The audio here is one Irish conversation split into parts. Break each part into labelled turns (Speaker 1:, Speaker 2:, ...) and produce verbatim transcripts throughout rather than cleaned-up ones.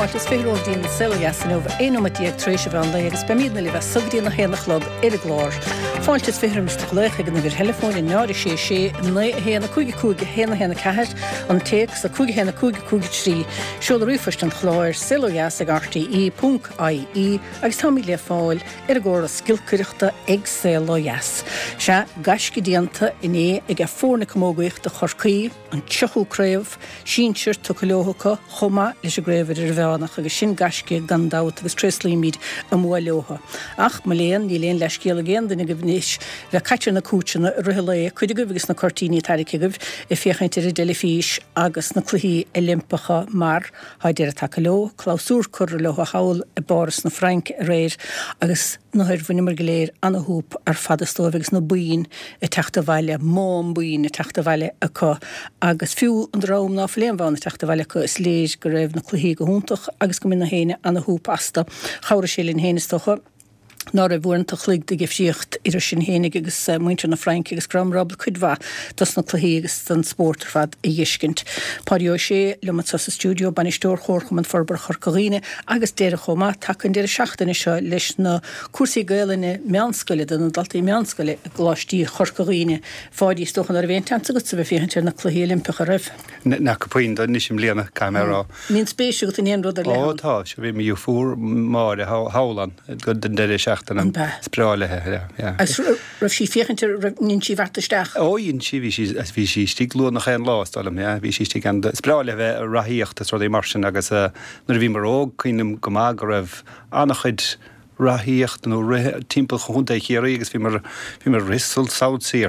Speaker 1: fáiltas féródín Siljas in over énomatíag tréise bhean le agus bemíadna le bheith sugdína héanach log ar a glár. Fáiltas férimiste leich ag an bhir telefóin in náiri sé sé na héanana cúige cúige héanana héanana ceir an teach sa cúige héanana cúige cúige trí. Siúl a rúfast an chláir Siljas ag R T E dot I E agus tá le fáil ar a ggóra skillcuriachta ag Siljas. Se gaisci díanta in é ag a fórna comógaíocht de chorcaí an tiochúcréamh sínsir tucolóhacha chuma leis a gréibhir ar bheánach agus sin gaisci gandát agus tréslíimiid a múleóha. Ach má léon ní léon leis céal a géan duna go bhníis bheith caiite na cúteanna ruthalaí chuide go agus na cortíní taricigah i féchainte ar delifís agus na cluí Olympacha mar haidir a takeló, clausúr curr le a haul a boris na Frank a réir agus nóir bhuiinear go léir anna húp ar fadastóibh agus na buin i teachta bhaile, móm buin i teachta bhaile acu agus fiú an rám ná fléon bháin i teachta bhaile acu is léis go raibh na cluí go húntaach agus go mna héine anna húp asta chawra sílinn héanastocha. Ná a bhúin a chluig de gifsíocht idir sin hénig agus muintre na Frank agus gramrabla chudhá dus na cluí agus an spórtar fad i dhiiscint. Páidio sé le mat sa stúdio banistóir chórcham an forbar chorcaíine agus déire chomá takean déire seachtainna seo leis na cuasaí gaalaine meanscoile den daltaí meanscoile glástíí chorcaíine fáidí stochan ar bhéon teanta go sa bheith féhantar na cluí Olympacha raibh.
Speaker 2: Na capaoin don níos sem léana camera.
Speaker 1: Mín spéisiú go in rud ar le.
Speaker 2: Ó tá, sé bhí mi ú fúr mar a hálan go den déire seachtainna spráilethe, ja.
Speaker 1: Agus raibh sí féchantar nín sí bhartaisteach.
Speaker 2: Ó, ín sí bhí sí stíglú nach chéan lástalm, ja, bhí sí stíg an spráilethe a rathíocht a trodí mar sin agus nar bhí mar óg chuinem go má go raibh annachid rathíocht nó timppel chunta chéirí agus bhí mar bhí mar rissul saout sír.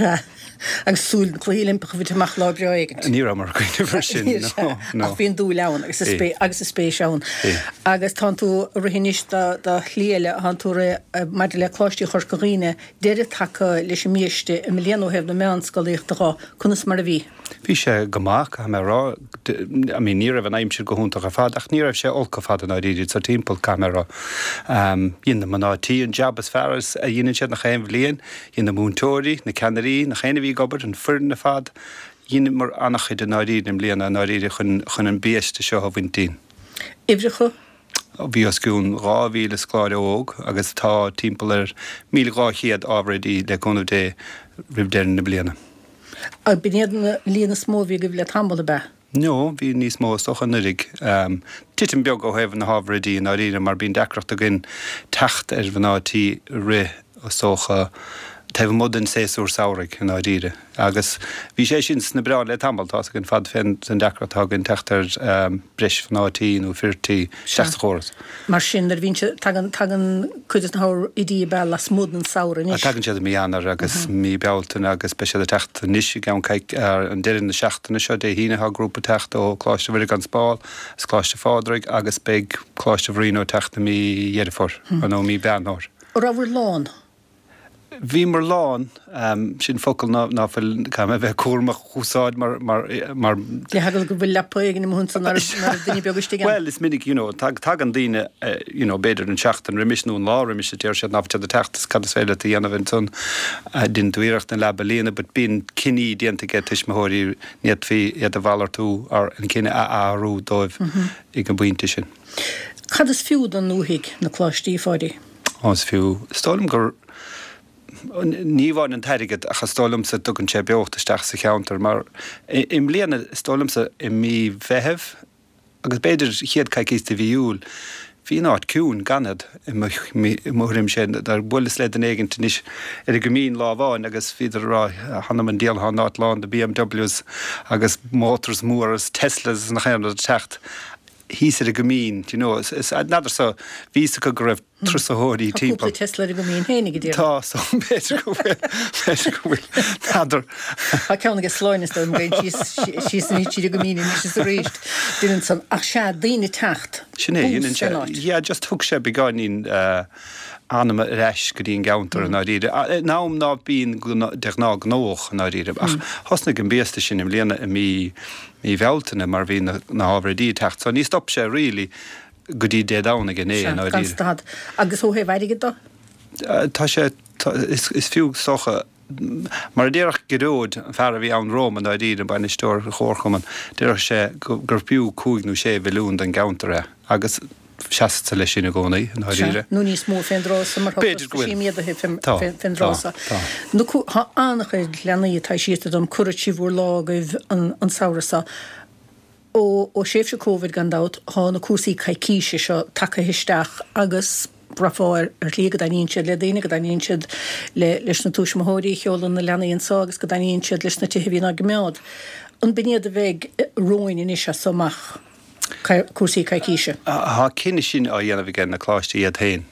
Speaker 1: Agus súil cluí Olympacha bhí amach lá breig.
Speaker 2: Ní mar chuine mar sin.
Speaker 1: Ach bhíon dú leabhar agus agus is spéis ann. Agus tá tú rihinis de chléile an tú mar le chláistí chorcaíine déire take leis míiste i mléanú hebh na meanscoíochtará chunas mar a bhí.
Speaker 2: Bhí sé goach a rá a mí ní raibh an aimimsir go húntaach a fad ach ní raibh sé olca fad an áiríidir sa timppel camera. Dhéana man nátíí an jab as fearras a dhéanaan siad nach chéim bblion, dhéana múntóirí na Canarí na chéine bhí gobert an fur na fad, dhéana mar annachid an áiríidir an bliana an áiríidir chun chun an béiste seo a bhaintín.
Speaker 1: Ibrecha?
Speaker 2: Bhí oscún rá bhíle scláide óg agus tá timppel ar míle gáchéad ábhradí le conmh dé ribdéireann na bliana.
Speaker 1: A bíad na líana smó bhí go bhfuil tambal be?
Speaker 2: No, bhí níos mó stocha nurig. Um, Titim beag ó hebh na hábhradí an áiríidir mar bíon decreacht a gin techt ar bhanátí ri ó socha Tah modern séúr saoraigh an áiríire. Agus bhí sé sin na breá le tambaltá gin fad féin san decratá gin teachtar um, bris fan átíí nó firtíí seach chóras.
Speaker 1: Mar sin ar bhín tagan chuidir an idí be las mód an saoran is.
Speaker 2: Tagan siad míanar agus mí bealtain agus be siad a techt níos gan caiic an deireann na seachtainna seo dé híinethe grúpa techt ó chláiste bhir an spáil, is chláiste fádraigh agus beag chláiste bhríó teachta mí dhéirifor an ó mí beanóir.
Speaker 1: Ó ra bhfuir lán?
Speaker 2: Bhí mar lán um, sin focail ná fuil cam a bheith cuairmach chúsáid mar mar mar
Speaker 1: le hagal go bhfuil lepa ag na mhúnsan ar duine beagiste gan.
Speaker 2: Well, is minic, you know, tag tag an daine, uh, you know, beidir an seachtain rimis nó an lá rimis a tíir siad náfte a teachtas cad is féile a dhéanamh son din dúireacht an leba léana, but bín cinní dianta get tuismóirí níiad fí iad a bhalar tú ar an cinine a áú dóibh ag an buinte sin.
Speaker 1: Cad is fiúd an núhiig na chláistí fáidí?
Speaker 2: Os fiú. Stáilm gur níháin an teirigad a chastálamsa tugann sé beochtasteach sa cheantar, mar im léana stálamsa i mí bheitheh agus beidir chiad caiicísta bhíúil hí náit cún ganad i mthrim sé ar bulas le an éigen níos ar go mín lábháin agus fiidir rá hanam an déal há náit lán de B M Ws agus motors móras Teslas nach chéan a techt. Hís ar a gomín, you know, is, is nadidir sa vísa go go raibh trúsathóirí timppel.
Speaker 1: Cúpla Tesla ar a gomín hénig dtíir.
Speaker 2: Tá, so beidir go bhfuil, beidir go bhfuil nadidir.
Speaker 1: Tá ceanna go sláinas do an síos an tíir a gomín in is a réist. Dúinn san ach se daoine techt.
Speaker 2: Sinné, dúinn sé. Yeah, just thug sé begáinín uh, anam a reis go dtíon gauntar an áiríide. Nám ná bíon deag ná gnóch an áiríide. Ach, hosna an béasta sin im léana a mí mí bhealtainna mar bhí na ábhradí techt. So ní stop sé rilí go dtí dé dána gné an áiríide.
Speaker 1: Agus ó hé bhaide do?
Speaker 2: Tá sé is fiú socha mar déireach goród fear a bhí an Róm an áiríide an bainisteoir chórchaman, déireach sé gur piú cúig nó sé bhilún den gauntere agus seasta lei sinna gcónaí an háíre.
Speaker 1: Nú níos mó féndrása mar síimiad féndrása. Nu há annach lenaí tá siad dom curatí bhór lágah an saorasa. ó ó séf se COVID gandát há na cuasaí caicíise seo take hiisteach agus braáir ar líga daíonsead le daine go daíonsead le leis na túismóirí cheolalan na lenaíon ságus go daíonsead leis na tuhíí a gmeád. An biniad a bheith roin in is somach cuasaí caicíise.
Speaker 2: Tá cinine sin á dhéanamh gan na chláiste iad tain.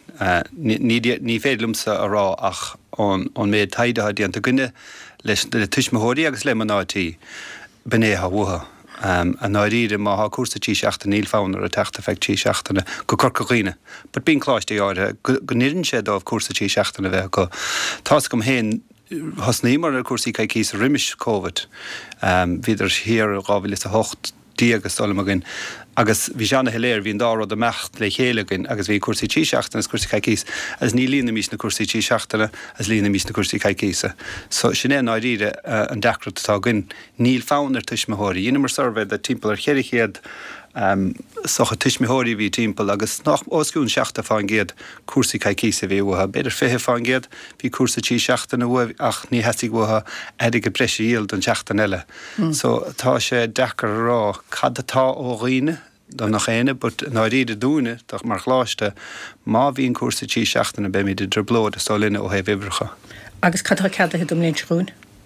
Speaker 2: Ní féadlumsa ará ach ón méid taideá díanta gunne leis le tuismóirí agus le manátí benétha bhtha. Um, a náíre má ha cuasa tí seachta níl fánar a teachta feic tí seachtainna go corcaghine. But bín chláiste áire go nirin sé dámh cuasa tí seachtainna bheith go tá gom héin hasnímar a cuasaí caicís riimiis COVID. Um, Bhíidir hir gábhfuil is a hocht díagus solomagin agus bhí seanna heléir hín dárá a mecht le chéalagin agus bhí cuasaí tí seachtainna cuasaí caicís as ní lína mís na cuasaí tí seachtainna as lína mís na cuasaí caicísa. So sin é náíre uh, an decrat atá gin níl fánar tuismóirí. Dhéanamh mar survey a timppla ar cheirichéad um, socha tuismóirí bhí timppla agus nach oscún seachta fáin géad cuasaí caicísa bhí bhtha. Beidir fithe fáin géad bhí cuasa tí seachtainna bhuaibh ach ní hesigh bhtha edig go breise íald an seachtain eile. Mm. So tá sé decar rá cad atá ó riine don nach chéine, but náiríide dúine doch mar chláiste má bhíon cuasa tí seachtainna be míidir drblód a stálinne ó héh ibrecha.
Speaker 1: Agus cad cead a dom léintrún?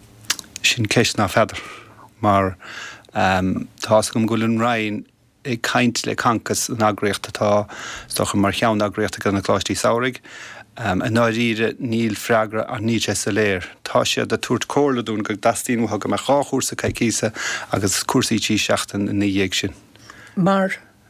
Speaker 2: Sin ceist ná feidir, mar um, tá gom gúlann rainn ag caint le cancas an agriocht atá stocha mar cheann agriocht gan na chláistí saoraigh. Um, a náiríide níl freigra a ní sé sa léir. Tá sé a túirt cólaún go dastíú ha go me cháúsa caicísa agus cuasaí tí seachtain in dhéag sin.
Speaker 1: Mar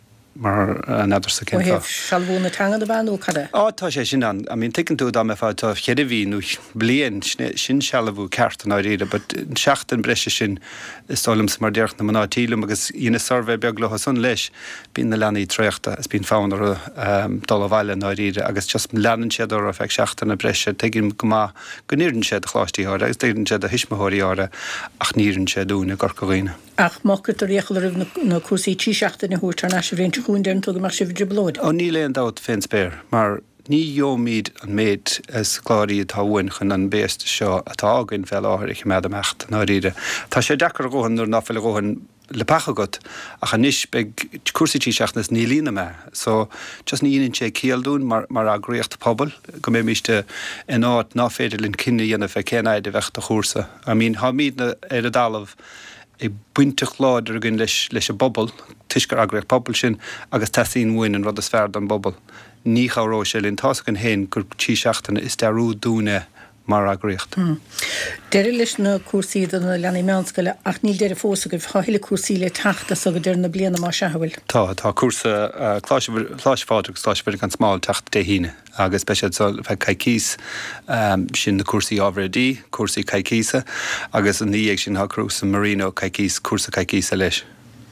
Speaker 2: mar neidir sa cin.
Speaker 1: Ó sealbhúna teanga a bheanú cadé?
Speaker 2: Á tá sé sin an. I mean, ticinn tú dá me fáiltá cheirihíú blion sin sealbhú ceart an áíre, but seachtain breise sin istálam sa mar dearch na manátílumm agus ina survey beag le san leis bín na leanaí tréachta as bín fánar um, dul bhile an áíre agus just leanan siad ar a feic seachtain na breise teigim go má go nírann siad a chláistí ára agus teiginn siad a hismóirí ára ach nírann siad úna gorcaghine.
Speaker 1: Ach mácut a réchal rih na cuasaí tí seachtainna húirtar na sé bhíonn chuún dearn tuga mar sibh blóid.
Speaker 2: Ó ní léon dát féin spéir, mar ní jómíd an méid as chláirí atá bhain chun an béasta seo atá ágainn fel áthir ich mead amecht náiríide. Tá sé deachar góhan nuair náfil góhan le pachagat ach a níis beag cuasaí tí seachtainnas ní lína me. So just ní íonn sé céalún mar mar agriocht pobl go mé míiste in áit ná féidir linn cinenne dhéanamh feic céanaid a bheith a chósa. I mean, há míad na ar a dalamh ag buintach láidir gin leis leis a bobbal, tuisgur agriocht pobl sin agus tasín mhain an rud is fearr an bobbal. Ní cháró sé linn tá an héin gur tí seachtainna is dearú dúne mar agriocht.
Speaker 1: Mm. Deir leis na cuasaí na leanaí meánscoile ach níl deir fósa go bhá hiile cuasaí le teachta so go deir na bliana má sehfuil.
Speaker 2: Tá tá cuasa chláisfáidir chláisfáidir an smáil teachta de híine agus speisiad fe caicís um, sin na cuasaí ábhradí, cuasaí caicísa agus an níag sin há cruasa marino caicís cuasa caicísa leis.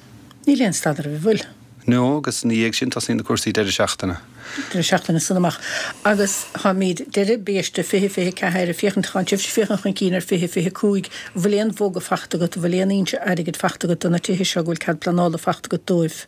Speaker 1: Ní léon stadar a bhfuil.
Speaker 2: No, agus níag sin tasín na cuasaí deidir seachtainna.
Speaker 1: Deidir seachtainna sanamach. Agus ha míad deidir béiste fihe fihe ceir a fiechan chaintíh fiechan chun cínar fihe fihe cúig bhléon bóga fachtagat bhléon ínse airigid fachtagat na tuthe se bhfuil cead planála fachtagat dóibh.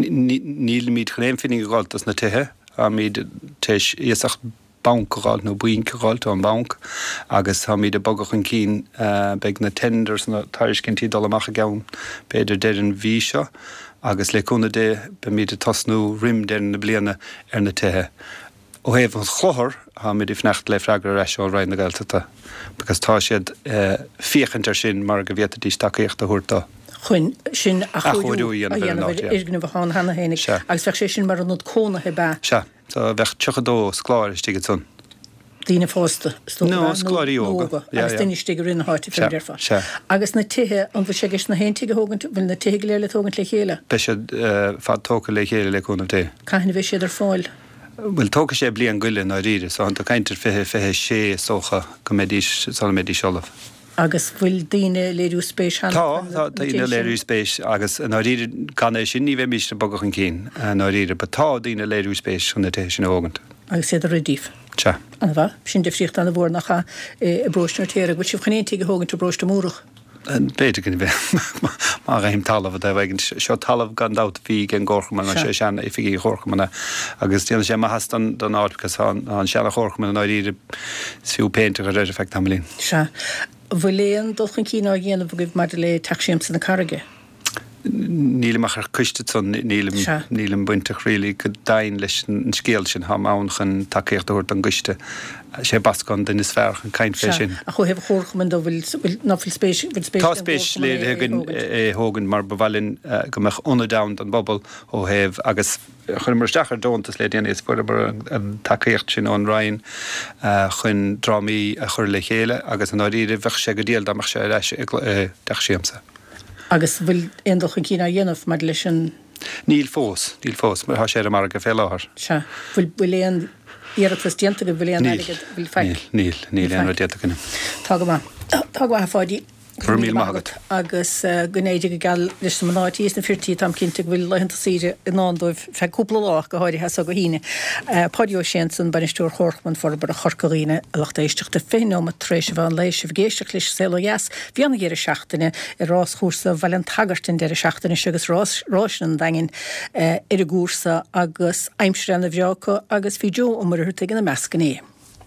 Speaker 2: Níl míad chléimfinnig gáiltas na tuthe a míad teis íosach bankaáil nó buincaáilt an bank agus ha míad a bogach an cín uh, beag na tenders na tairiscintí dul amach a gabhann beidir deir an bhí seo agus le cúna dé be míad a tasnú rim deir na bliana ar na tuthe. Ó héh an chlothar ha míad i fnecht le freigra eis ó rain na gailtata, because tá siad uh, fiechantar sin mar go bhéta dís takeíocht a thuirtá.
Speaker 1: Chuin sin a
Speaker 2: chuú
Speaker 1: isgna bhán hena hénig agus fe sé sin mar an cóna he be.
Speaker 2: Se, tá bheith tuchadó scláir istíigad son.
Speaker 1: Dína fásta
Speaker 2: No, scláirí óga.
Speaker 1: Agus duine stígur rinne háirtí fé dearfa. Agus na tuthe an bfu sé na héntiige hógant bhfuil na tuige léile tógant le chéile.
Speaker 2: Be sé fad tóca le chéile le cúna té.
Speaker 1: Caihanna bheith séidir fáil.
Speaker 2: Bhfuil tóca sé blian guile ná ríide, so an tá caiintear fithe fithe sé sócha go médís sal médí seolah.
Speaker 1: Agus bhfuil daine léirú spéis
Speaker 2: Tá, tá daine léirú spéis agus ná ríide gan é sin ní bheith míiste bogach an cín ná ríide, ba tá daine léirú spéis chuna té sin ógant.
Speaker 1: Agus séidir ridíh.
Speaker 2: Se.
Speaker 1: An bha, sin defríocht an bhór nach i bróisnar téire, bhil sibh chanéntíige hógann tú bróiste múrach.
Speaker 2: Beidir gin bheith má raim talamh a bhaign seo talamh gan dat bhí an ggóchaman an sé seanna i fií chóchamanna agus déanana sé has don áchas an seanna chóchaman an áíre fiú péinte go réidir feic tamlín.
Speaker 1: Se bhfuléon dulchan cíná dhéanamh goibh mar le taxíam san na carige.
Speaker 2: Nílim ar cuiste son nílim nílim buintach rilí go dain leis an scéal sin ha mánchan takeíochtúirt an guiste sé bascon den is fearch an caiin fé sin.
Speaker 1: A chu hebh chóchaman do bhfuil nófuil spéis
Speaker 2: Tá spéis le gin hógan mar bhhalinn go meach onadaun an bobbal ó hebh agus chun marsteachar dóntas le déana is fuair an takeíocht sin ón rain chun drámaí a chur le chéile agus an áíre bheith sé go díal amach sé leis deachsíamsa.
Speaker 1: Agus bhfuil éondulchan cíná dhéanamh mar leis an...
Speaker 2: Níl fós, níl fós, mar sé mar go fé láthir.
Speaker 1: Se, bhfuil bhfuil iarachtas dianta go bhfuil aigad bhfuil feic.
Speaker 2: Níl, níl éon dianta gine.
Speaker 1: Tá go má, tá go fáidí.
Speaker 2: Gur míl mágad.
Speaker 1: Agus gnéide go gal leis na náití is na firtíí tam cinnte bhfuil lehananta síre in nándóibh fe cúpla lách go háirí hesa go híine. Pádio Sénson banistúr chorchman for bar a chorcaíine a lachtéisteach de fénóm a trééis bhán lééis bh géisteach leis sé jas bhíanana géir seachtainine i rás chósa bhil tagartin deir seachtainine segus ráisnan dagin ar a gúrsa agus aimsre na bheácha agus fiú ó mar thuta na meascané.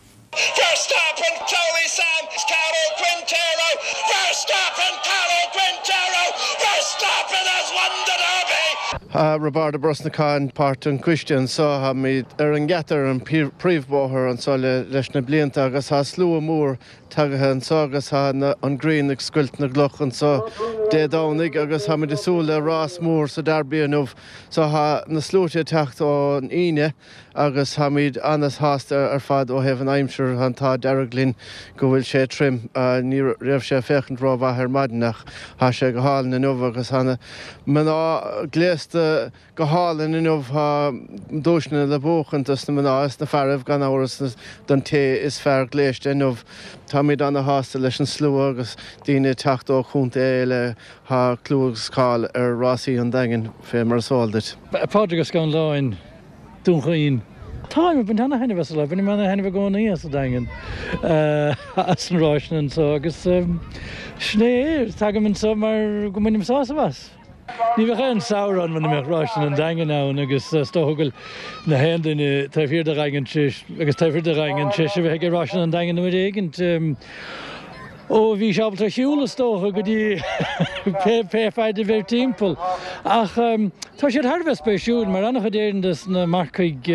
Speaker 3: Verstappen, Tony Sam, Carlo Quintero, Verstappen, Carlo Quintero, Verstappen has won the derby.
Speaker 4: Uh, Roberta Brosnacan part an Christian so ha mi ar an gatar an príomhbóthir an so le leis na blianta agus ha slú mór tagathe an so agus ha an green ag scuilt na glochan so dé dánig agus ha mi de súla rás mór sa darbíanmh so ha na slúte techt ó an ine agus ha míid anas hásta ar fad ó heh an aimsir an tá deraglín go bhfuil sé trim ní raibh sé fechan rá bhathir maidnach ha sé go hálan na nuh agus hanna man á gléasta go hálan in nuh ha dúisna le bóchantas na man áas na fearibh gan áras don té is fear gléist in nuh tá míid anna hásta leis an slú agus daoine techt ó chúnta éile ha clúgus cáil ar rásaí an dagan fé mar sáildit.
Speaker 5: Pádragus gan láin dúnchaín. Táim ben tanna henne vesel ben man henne gona í as dagen as an ráisnan so agus snéir tagim an so mar go munim sá was. Ní bheith an saoran man me ráisnan an dagen ná agus stógel na hendin taifir de reigen agus taifir de reigen se bheith ge ráisnan an dagen nu éigent ó bhí seabbalta siúla tócha go dtí pe de bheith timppel. Ach tá sé tharbheith spéisiún mar annach déirantas na marcaig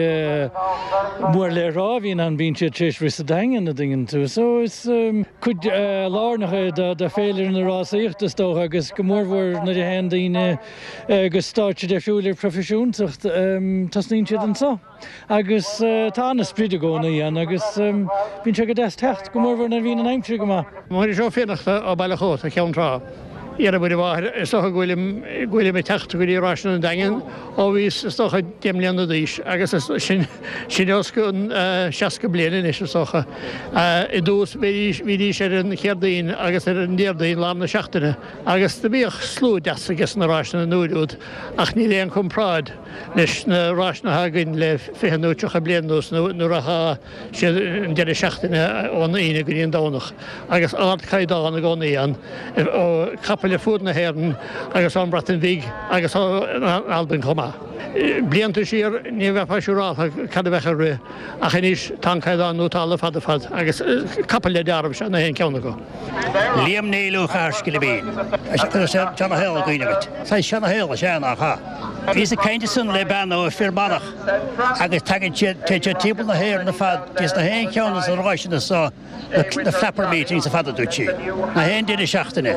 Speaker 5: mór le rá hín an bín sé tríéis ri a dagen na dingen tú. So is chud lánacha de féidir na rásaíochtas tócha agus go mórhór na de hen daoine agus státe de fiúlir profisiúntacht tas níon siad an sa. Agus tá na spríide gcóna íon agus bín se go des techt go mórhór na bhín an aimimtrí go má.
Speaker 6: Mar seo fénachta á bailachót a ceann rá. Iar bud bhhair stocha ghfuil mé techt go dtí ráisna an dagen ó bhís stocha déimlíonna díos agus sin oscún seaca blianaine is stocha. I dús bhí sé an cheardaín agus ar an déirdaín lá na seachtaine agus de bíoh slú deas agus na ráisna na núdút ach ní léon compráid leis na ráisna hagann le féhanúteach a blianús nuair a há sé an deir seachtaine ón aine go dtíon dánach agus ád caidána gcóna íon ó capal le fud na héan agus an bratan bhíg agus Albin comá. Blianta sír ní bheith pasiúrátha cad a bhecha ru a chaníos tancaidán nó tála fad a fad agus capal le dearmh se na héon ceanna go.
Speaker 7: Liam Neilú cháirci le bín. Seanna héil goinegad. Sa seanna héil a seanna cha. Bhís a cainte san le ban ó firmanach agus tagann te tíbal na héir na fad dís na héon ceanna an ráisina sa na flapper meetings a fada dútí. Na héon duine seachtaine.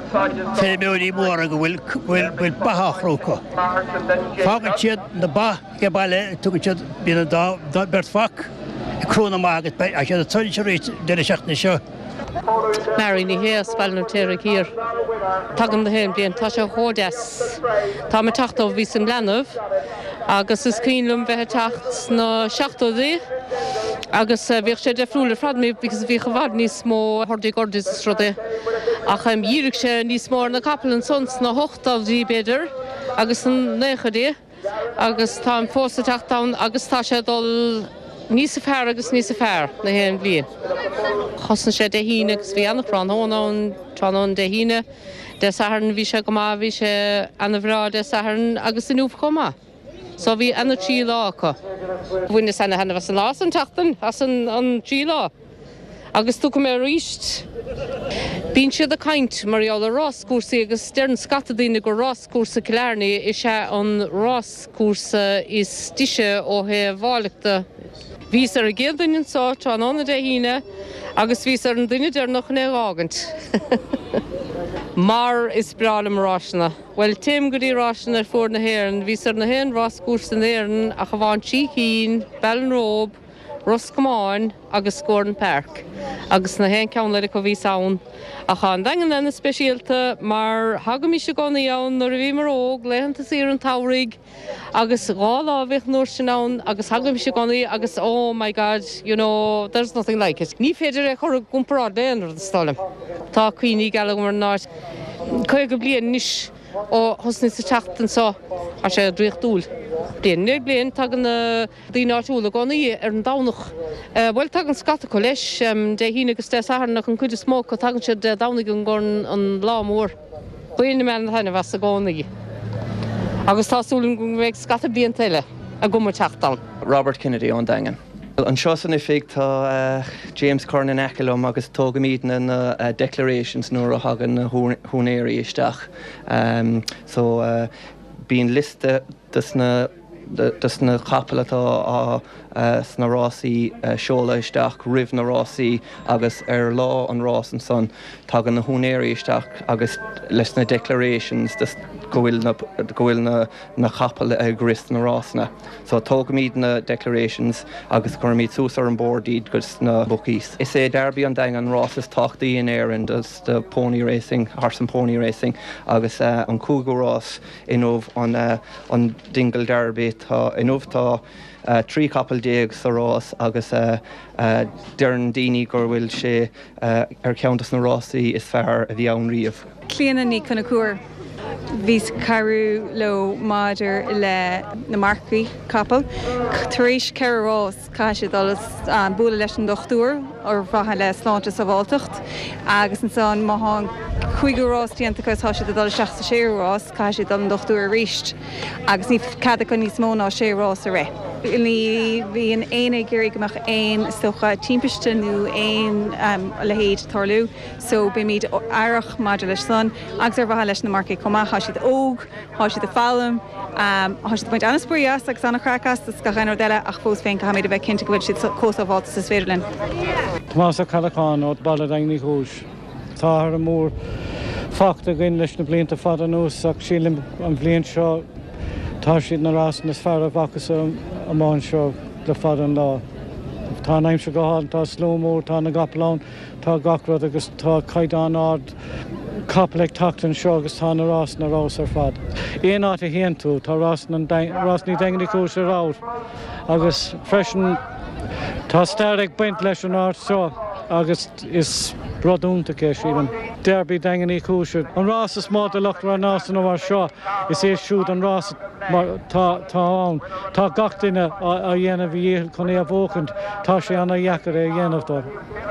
Speaker 7: Fé méí mór a go bhfuil bathachrócha. Fágan siad na ba ge bailile tugann siad bína bert fach i cróna mágad a siad a tuidir se réit duine seachtaine seo.
Speaker 8: Mary ní héas ballna téir hir. Tagam na héim blion tá se hódas. Tá me tachtó ví sem lenah agus is cílumm bheit tacht na seachtóí agus bhíh sé defriúla fradmí because bhí chahhad níos mó thordaí gordis strode. Ach am díirigh sé níos mór na capel an sons na hochtáldí beidir agus an néchadí agus tá fósa teachtáin agus tá sé dul níos a fearr agus níos a fearr na héan blian. Chosan sé de híine agus bhí annach rán hónán tránón de híine, de saharn bhí sé go má bhí sé anna bhrá de saharn agus in úp comá. So bhí anna trí lá acu. Bhuine sanna hena bheits an lás an tatan as an trí lá. Agus tú go mé ríist. Bín siad a caint marall a Ross cuasa agus stearn scatadaine go Ross cuasa Killarney is sé an Ross cuasa is stiise ó he bhálaachta. Vís ar a géaldainn sáit an anna de híine agus vís ar an duine dearnach na ágant. Mar is brála marráisina. Well, Tim go dtí ráisina ar fór na héireann, vís ar na héan Ross cuasa na héireann a bhain tí hín, Ballinrobe, Roscomáin agus Gordon Park. Agus na héan ceann le go bhí saon. A chan dagan lena speisialta mar hagamí se gona ann nar a bhí mar óg, leihananta sí ar an táraigh, agus gá lábhíh nóir sin ann, agus hagamí se gona agus oh my god, you know, there's nothing like it. Ní féidir é chur gúmpará déan ar an stálam. Tá cuioine gaile mar náir chuig go bliain níos ó thosna sa teachtain só a sé dríocht dúil. Blian nu blian tagan na dtíáisiúla gona ar an dánach. Bhfuil tagan scata go leis de híine agus de saharnach an chuide smó go tagan siad de dánaigh an gcóin an lámór. Buine me na haine bheits a gánaí. Agus tásúlan go méid scata blian teile a go mar teachtain.
Speaker 9: Robert Kennedy an dagan. An seo san ifig tá James Cornan Ekelum agus tóga míad na uh, declarations nuair a hagan na húnéirí isteach. Um, so uh, bíon liste dus na dus na chapel atá á sna rásaí seola isteach, rih na rásaí agus ar lá an rás an son tagan na húnéirí isteach agus leis na declarations dus go bhfuil na, go bhfuil na, na chapel a grist na rásna. So tóga míad na declarations agus chuir míad sús ar an bordíd gus na bookies. Is é derby an daing an rás is táchtaí in éireann dus the pony racing, horse and pony racing agus uh, an cúga rás inmh an, uh, an dingle derby tá inmh tá Uh, trí capal déag sa rás agus uh, uh, dearn daoine gur bhfuil sé uh, ar ceantas na rásaí is fearr a bhí ann riamh.
Speaker 10: Clíanana ní chuna cuair. Vís carú le máidir le na marcaí capal. Taréis ceir rás caiise dolas an bula leis an dochtúr ar bhatha le sláinte sa bháltacht agus an son maithan chuigú rás tíantachas tá siad dul seachta sé rás caiise dul an dochtúr ríist agus ní cada chu níos mó ná sé rás a ré. Ní bhí an éana géirí goach aon stocha timpiste nó aon um, le héad tarlú, so be míad airach maidir leis san, agus ar bhatha leis na marcaí comá há siad óg, há siad a fálam, um, há siad baint annaspúías agus anna cracas is go chéanar deile ach fós féin go méid a bheith cinnte go bhfuil siad cósa bháilta sa Svéidirlinn.
Speaker 5: Tomás a Calacán ó balla daingní chúis. Tá ar an mór fachta gin leis na blianta fada nús ach sílim an bblion seo tá siad na rás na sfear bhachas amán seo le fada an lá. Tá naim se go háil, tá slómór, tá na gapalán, tá gacrad agus tá caiidán ád capal ag tachtain seo agus tá na rás na rás ar fad. Éon áit a héan tú, tá rás ní daingní chúis ar ráir agus freisin tá stair ag baint leis an áit seo agus is bradúnta cé sílan. Derby daingní chúise. An rás is má a lucht ar nás an óhar seo is é siúd an rás tá ann. Tá gach duine a dhéanamh dhéal chun é a bhócant, tá sé anna dhechar é dhéanamh dó.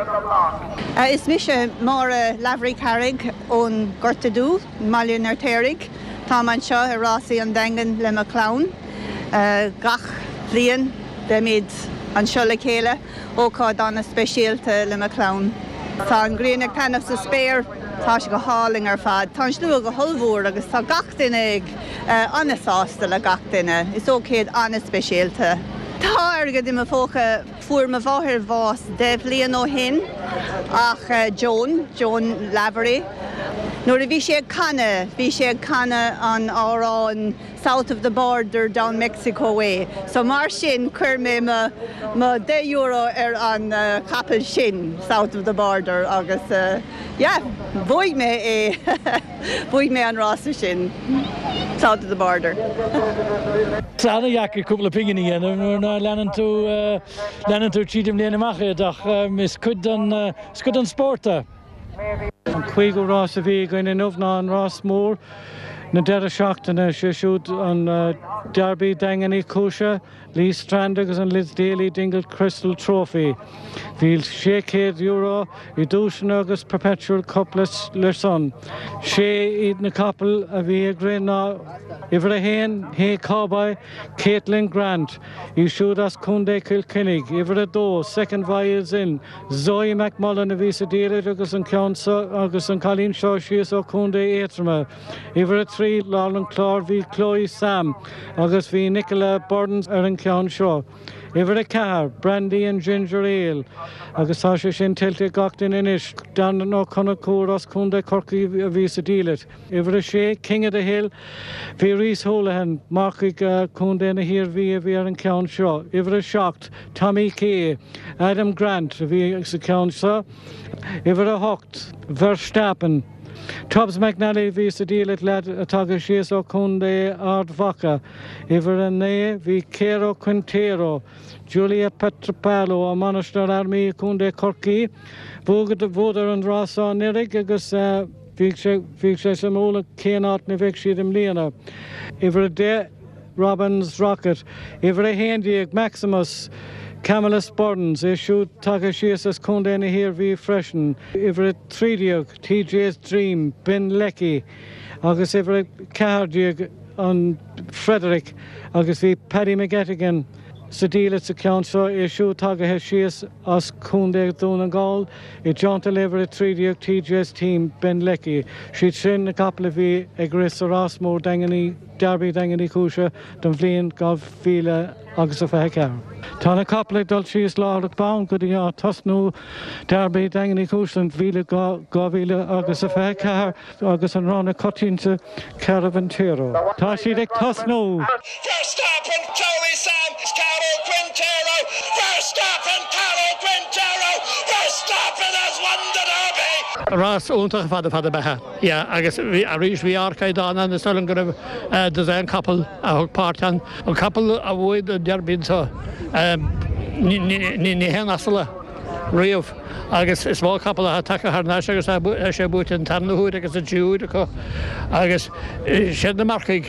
Speaker 11: Is mi sé mar Lavry Carrig ón Gortadú, Malin ar Térig. Tá man seo a rásaí an daingan le McClown. Gach bhliain de míad an seo le chéile ócáid anna speisialta le McClown. Tá an gríonach tanmh sa spéir, tá sé go háling ar fad. Tá slú go holmhór agus tá gach duine ag anasásta le gach duine. Is ócéad anna speisialta. Tá agad imime fócha fuair a bháthir bhás de bblion ó hin ach Joan, Joan Lavery. Nuair a bhí sé canna, bhí sé canna an árán south of the border down Mexico way. So mar sin chuir mé ma de euro ar an uh, capel sin south of the border agus uh, yeah, bhuaigh mé é bhuaigh mé an rása sin south of the border.
Speaker 5: Tána dhechar cúpla pingin igen nuair ná leanan tú leanan tú tíidim léana amach ach is cud an scud an spórta. An chuigú rás a bhí goin in nómh ná an rás mór na deire seachtainna sé siúd an uh, Derby Dangan í Cúise, Lee Strand agus an Liz Daly Dingle Crystal Trophy. Bhíl sé céad euro i dúsin agus Perpetual Cup leis son. Sé iad na capal a bhí ag ré ná ifir a héin, hé Cowboy, Caitlin Grant, i siúd as Cúndé Kilkennig, ifir a dó, second vials in, Zoe McMullen a bhí sa díire agus an ceansa agus an Colleen Shaw síos ó Cúndé Étrama. Ifir a trí Lauren Clár bhí Chloe Sam agus bhí Nicola Burdens ar an cean seo. Ifir a car, Brandy and Ginger Ale, agus tá sé sin tiltte gachtain inis, dan nó chuna cúr as Cúndé Corcaí a bhí sa dílet. Ifir a sé, King of the Hill, bhí Rhys Houlihan, Marcaig uh, Cúndé na hir bhí a bhí ar an cean seo. Ifir a seacht, Tommy Kay, Adam Grant a bhí sa cean seo. Ifir a hocht, Verstappen, Tubbs McNally bhí sa dílet lead atá síos ó Cúndé Ardvacha. Ifir a né bhí Cero Quintero, Julia Petropalo a Manastar Army Cúndé Corcaí. Búgad a bhódar an rásá nirig agus uh, bhí sé sa móla céanát na bheith siad im líana. Ifir a dé Robbins Rocket. Ifir a héndiag Maximus Camillus Burdens é siúd take síos as Cúndé na hir bhí freisin. Ifir a trídiag T J's Dream, Ben Leckie, agus ifir a ceardiag an Frederick, agus bhí Paddy McGettigan sa dílet sa cean seo é siúd take síos as Cúndé dún an gáil, i Jonta ifir a trídiag T J's Team, Ben Leckie. Siad sin na capla bhí ag ris a Rásmór Dangan Derby Dangan í Cúise don bhliain gá fíle agus a bheith ceann. Tá na capla dul síos láirach bán go dtí á tasnú Derby Dangan í Cúise an bhíle gá bhíle agus a bheith ceann agus an rána cotínta Caravantero. Tá siad ag tasnú.
Speaker 3: Verstappen, Chloe Sam, Carol Quintero, Verstappen, Carol Quintero, Verstappen has won the Derby.
Speaker 6: Rás úntaach fada fada bethe. Ja, agus a rís bhí arcaid dána na stolan go raibh design couple a thug páirtean. An couple a bhfuid a derbín sa ní hen asala riamh agus is bhá couple a take ar náis agus sé búte an tanúid agus a dúid acu agus sé na marcaig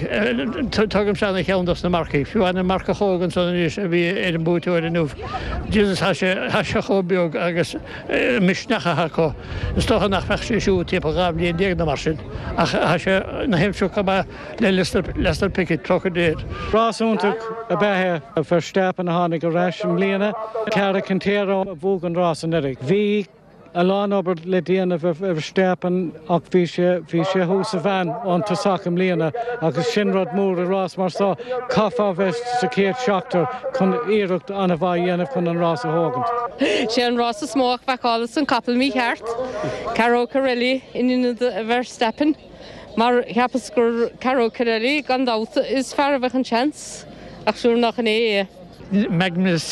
Speaker 6: tugam se na cheandas na marcaig. Fiúhain na marca chógan san níos a bhí ar an búteúir an nuh. Jesus ha sé chóbeog agus misnecha acu. Is stocha nach fech sé siú típa gá blion déag na mar sin. Ach ha sé na himsú cuma le Lester Pickett trocha déad.
Speaker 5: Rásúntaach a bethe a Verstappen a tháinig go ráis an líana, Cara Quintero a bhóg an rás an irig. Bhí a lán obair le déanamh a Verstappen ach bhí sé bhí sé hús a bhean an tasacham líana agus sinrod mór a rás mar sá cafa bheith sa céad seachtar chun éireacht anna bhaid dhéanamh chun an rás a thógant.
Speaker 8: Sé an rás a smóach bheálas an capal mí cheart, Caro Corelli in Verstappen, mar cheapas gur Caro Corelli gan dáta is fear bheith an chans ach siúr nach an é.
Speaker 6: Magnus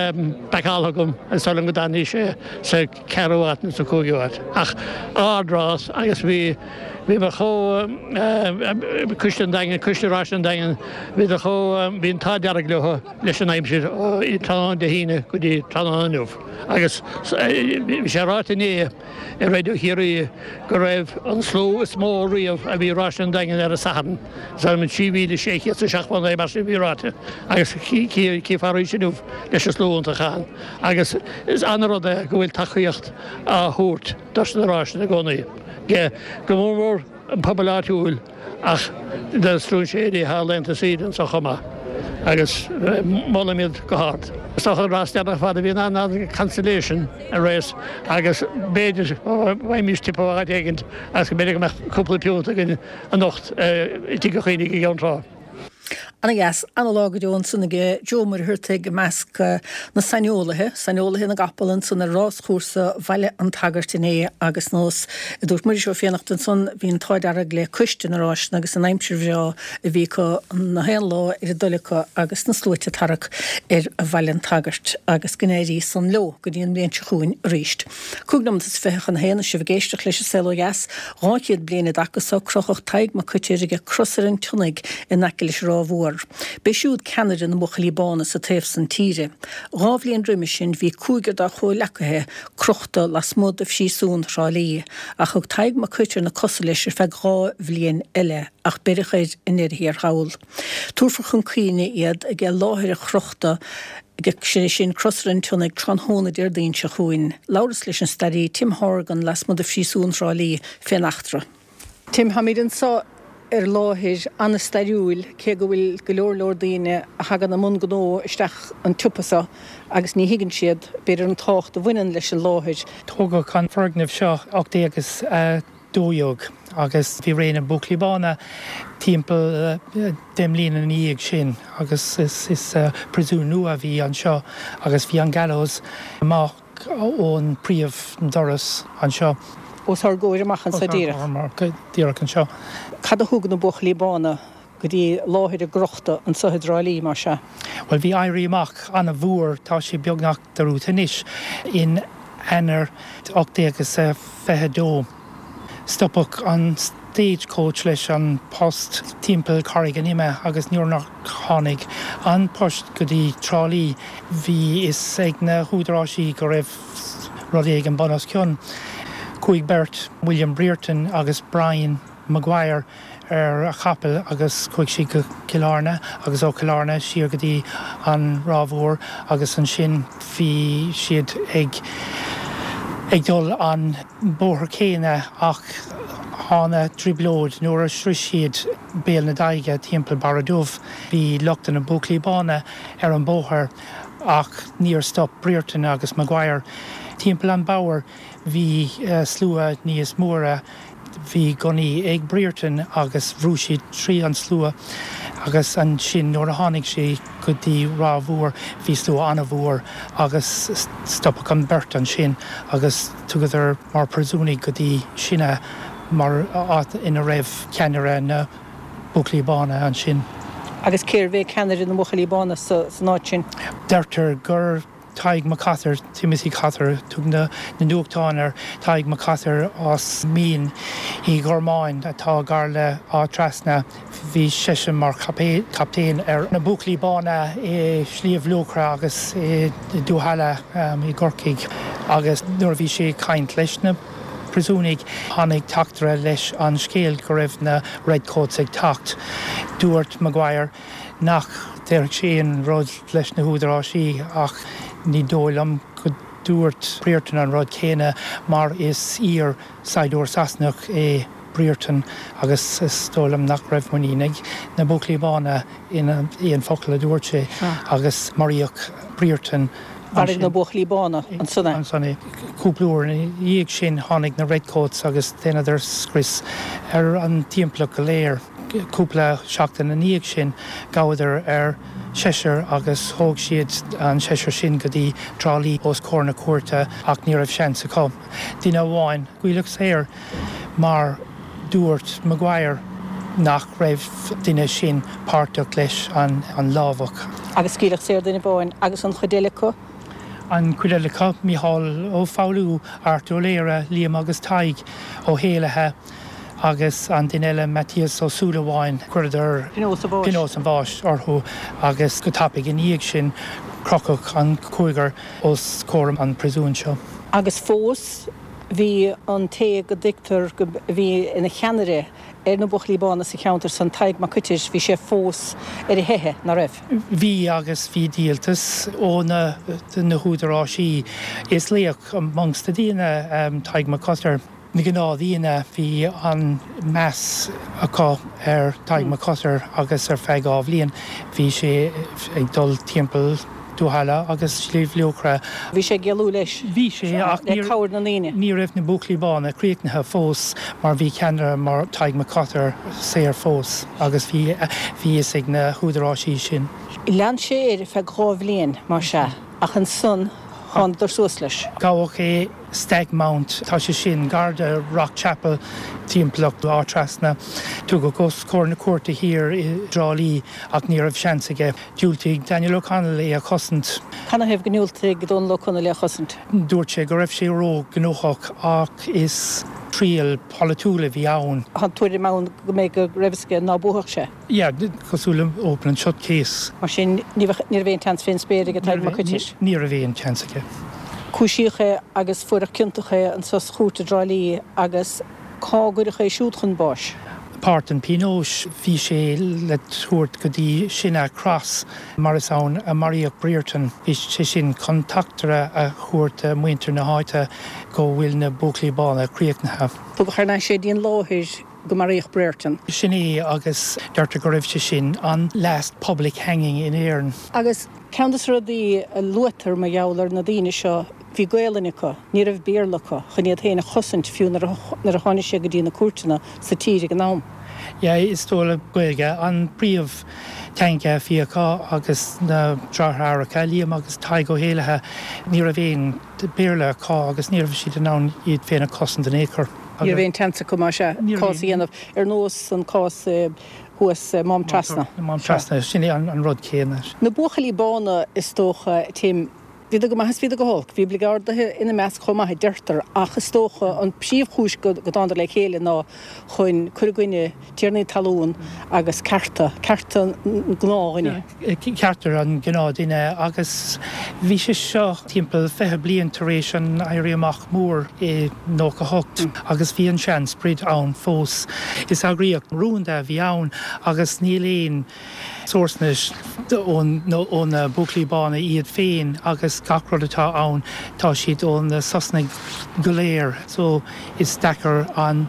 Speaker 6: Bacalagum an solan go daní sé sa ceúhatna sa cúgiúhat. Ach ádrás agus bhí bhí mar cho cuistean dagan, cuisterás an dagan, bhí a cho bhíon tá dearag leotha leis an aimimsid í talán de híine go dtí talán anmh. Agus bhí sé ráta ní i réidir hiirí go raibh an sló is mó riamh a bhí rás an dagan ar a sahan. Sa man sí bhíle séiche sa seachban é mar sin bhí ráta. Agus cí farí sinúh leis slónta chaán. Agus is anrada go bhfuil tachaíocht a thuirt dus na ráis na gcónaí. Ge go mór an poblátúil ach de strún séí há lenta sídan sa chuma. Agus móla míad go háart. Stocha rásteach fada bhíon an cancellation a rééis agus béidir bhaimís tipáid éigent as go béidir meach cúpla piúnta an nocht tí go chuoine i gceanrá.
Speaker 1: Anna gas, analoga dún sunnige Jomar Hurtig mesk na saniolathe, saniolathe na gapalan sunna rás chósa bhaile an tagartiné agus nós dúirt muir seo féanachtain sun hín táidarag le cuistin arás agus an aimsir bheo a bhí go na héan lá ar a dulacha agus na slúite tarach ar a bhaile an tagart agus gnéirí san lo go dtíon blion chuún ríist. Cúgnam is fechan héana se bhgéisteach leis a selo gas, ráiciad bliana agus á crochach taig má cuitéirige crosar an tunig in nacilis rá bhór glár. Beisiúd Canada na Muchalíbána sa taobh san tíre. Rábhlíonn riimi sin bhí cúigear dá chó lecathe crochta las mud a bhsíosún rálí, a chug taig ma cuitir na cosa leis ar feadh rá bhlíon eile ach berichaid in iarthaí ar hawl. Túrfa chun cuine iad ag láthir a chrochta ag sé sin crosran tunnig tronhóna deir daon se chuin. Lauras leis an starí Tim Horgan las mud a bhsíosún rálí féin achtra. Tim Hamidin sa ar láthir anna stariúil cé go bhfuil go leor leor daoine a hagan na mun gnó isteach an tupasa agus ní higann siad beidir an tácht a bhainean leis an láthir.
Speaker 12: Tóga can fergnamh seo ochtaí agus dóiog agus bhí réana Buchlíbána timpeall déim líana íag sin agus is, is uh, presún nua bhí an seo agus bhí an gallows amach ón príomh doras an seo.
Speaker 1: Os thar góir amach an sa díire.
Speaker 12: Díreach an seo.
Speaker 1: Cad a thug na Buchlíbána go dtí láthir a grochta an Sohydrálí mar se?
Speaker 12: Well, bhí éirí amach anna bhuair tá sé beagnach darúta níis in anar ochtaí agus feithe dó. Stoppach an stagecoach leis an post timpeall Corrigan ime agus níor nach tháinig an post go dtí trálí bhí is ag na húdarásí go raibh rud éig an Bonas Cion. Cuig Bert, William Brereton agus Brian Maguire ar a chapel agus chuig si go Killarney agus ó Killarney siar go dtí an rábhór agus an sin bhí siad ag ag dul an bóthar céine ach hána triblód nuair a sris siad béal na daige timpeall Baradómh bhí luachta na Buchlíbána ar an bóthar ach níor stop Brereton agus Maguire. Timpeall an Bauer hí uh, slua níos móra hí gonaí ag Brereton agus bhrú siad trí an slua agus an sin nuair a tháinig sé go dtí rábhór hí slua anna bhór agus stoppach an Bert an sin agus tugadar mar presúnaí go dtí sinne mar ina raibh ceannaire na Buchlíbána an sin.
Speaker 1: Agus céir bheith ceannaire na Buchlíbána sa náid sin?
Speaker 12: Deirtar gur Taig McCathar, Timothy Cathar, tug na na nuachtáin Taig McCathar as mín í Gormáin atá garle á trasna bhí seisin mar captéin ar na Buchlíbána é slíomh lócra agus é dúhala um, í Gorcaig agus nuair bhí sé caint leis na presúnig tháinig teachtaire leis an scéal go raibh na redcoats ag tacht. Dúirt Maguire nach déirg sé an rud leis na húdarásí ach ní dólam go dúirt Brereton an rud céine mar is ír Saidúr Sasnach é Brereton agus is dólam nach raibh muínig na Buchlíbána ina íon focail a dúirt sé agus maríoch Brereton
Speaker 1: Barig na Buchlíbána an sanna.
Speaker 12: An sanna cúplúir íag sin tháinig na redcoats agus déanaidir scris ar an timpeall go léir cúpla seachtain na níag sin gáidir ar Cheshire agus thóg siad an Cheshire sin go dtí trálí os cór na cuairte ach ní raibh seans a com. Dína bháin ghuiileach séir mar dúirt Maguire nach raibh duine sin páirteach leis an, an lábhach.
Speaker 1: Agus cíileach séir duine bháin agus an chodéalacha?
Speaker 12: An chuilealacha Micheál ó Fáilú Artúr Léire Liam agus Taig ó Héalathe agus an duine Matthias ó Súlaháin chuidir Pinós an Bháis orthú agus go tapig in íag sin crocach an cúigar os córam an presún seo.
Speaker 1: Agus fós bhí an té go dictar go bhí ina cheannaire ar na Buchlíbána sa cheantar san Taig McCuitir bhí sé fós ar i hethe na raibh.
Speaker 12: Bhí agus bhí díaltas ó na, na húdarásí is léach amongst a díine um, Taig McCuitir. Na gná dhíine bhí an meas acu ar Taig McCuitir agus ar feadh á bhliain bhí sé ag dul timpeall dúhala agus slíomh leocra.
Speaker 1: Bhí sé gealú leis?
Speaker 12: Bhí sé ach
Speaker 1: le cabhair na líine.
Speaker 12: Ní raibh na Buchlíbána críochnathe fós mar bhí ceannaire mar Taig McCuitir sé ar fós agus bhí bhí is ag na húdarásí sin.
Speaker 1: I lean sé ar feadh á bhliain mar se ach an son chun dar suas leis.
Speaker 12: Gábhadh é Stagmount tá sé sin Garda Rock Chapel timplacht átrasna tu go gos cóna cuarta hir i drálí ach ní raibh seansaige dúiltaigh Daniel O'Connell é a chosint.
Speaker 1: Canna hebh gniúiltaigh don le chuna le chosint.
Speaker 12: Dúirt sé go raibh sé ró gnóchach ach is tríal polatúla bhí ann.
Speaker 1: Han tuairí mán go méid go raibhsce ná búthach sé.
Speaker 12: Ja, cosúla open shut case.
Speaker 1: Mar sin ní bhéon tan féin spéir go taid mar chutíis.
Speaker 12: Ní a bhéon seansaige.
Speaker 1: Cúisiché agus fuair cinntacha an sa schrúta drálí agus cáguricha siúd chun báis.
Speaker 12: Páirtin Pinós bhí sé le tuairt go dtí sinna cross mar is ann a Maria Brereton bhí sé sin contactara a chuairt muintir na háite go bhfuil na buclaí bána críochnathe.
Speaker 1: Tu go charna sé díon láthir go Maria Brereton.
Speaker 12: Sinné agus deirtar go raibh sé sin an last public hanging in Éireann.
Speaker 1: Agus ceantas rudaí a luatar ma gheallar na daine seo bhí gaalacha, ní raibh béarlacha, chuníad héna chosint fiú nar a tháinig sé go dtí na cuairteanna sa tíre an nám.
Speaker 12: Ja, is tóla gailge an príomh teanga fiacha agus na drátharacha líam agus taig go héalathe ní a bhéon béarla cá agus ní bh siad an ná iad féna cosint an éair.
Speaker 1: Ní a bhéon tensa go mar se cásaí anamh ar nós an cás thuas mám trasna.
Speaker 12: Mám trasna sinné an rud céanna.
Speaker 1: Na buchalí bána is tócha tím Bhí go maithas bhí go hálk, bhí bligardathe ina meas chomathe deirtar achas tócha an príomhchúis go dándar le chéile ná chuin chuirgine tíarnaí talún agus carta, carta gnáine.
Speaker 12: Cartar an gná duine agus bhí sé seo timppla fethe blion tar éis an éirí amach mór é nó go hocht agus bhí an seans brid ann fós. Is agriíocht rúnda bhí ann agus níléon sourcenis ón ón buclaí bána iad féin agus gacrod atá ann tá siad ón sosnaigh goléir, so is dachar an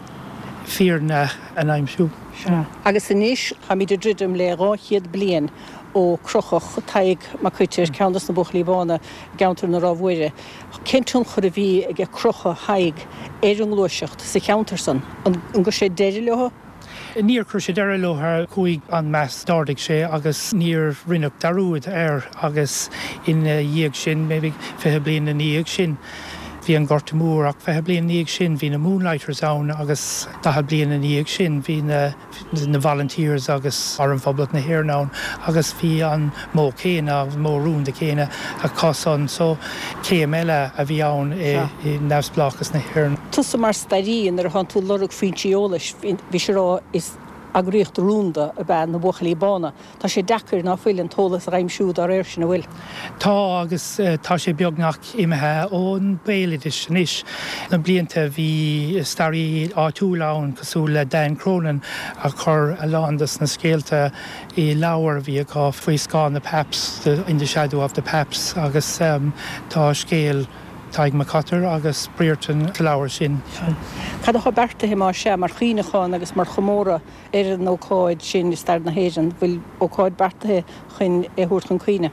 Speaker 12: fearna an aimsú.
Speaker 1: Agus inis ha míidir ddridim le ráchiad blian ó crochach taig má chuitir ceantas na buchlaí bána geantar na ráhhuiire. Cintún chur a bhí ag crocha haig éar an glúiseacht sa cheantarsan an go sé déidir leha?
Speaker 12: Níor chu sé deire lethir chuig an meas dádaigh sé agus níor rinneach darúid air agus in dhéag sin mé fethe blion na níag sin. Bhí an gorta mór ach fethe blion níag sin, hí na Moonlighters ann agus dathe blion na níag sin, hí na volunteers agus ar an phobal na Hiarnán agus bhí an mó céine a mó rún de céine a cosán, so céim eile a bhí ann i neamhsplachas na Hiarn.
Speaker 1: Tusa mar staríon ar an tú lorug fíntiolas bhí sé rá is agríocht rúnda a ben na buchalí bána. Tá sé dechar ná fuil an tólas raimsúd ar air sin na bhfuil.
Speaker 12: Tá agus tá sé beagnach imethe ón béileadis níos. Na blianta bhí starí áitiúlán cosú le Dan Cronin a chur a lándas na scéalta i láhar bhí aá faoi scáin na Paps, in the shadow of the Paps, agus um, tá scéal Taig McCutter agus Brereton láhar sin.
Speaker 1: Cad a bertathe má sé mar chineáin agus mar chomóra ar an ócáid sin is star na héan bhfuil ócáid bertathe chuin éthúirt chun cuioine.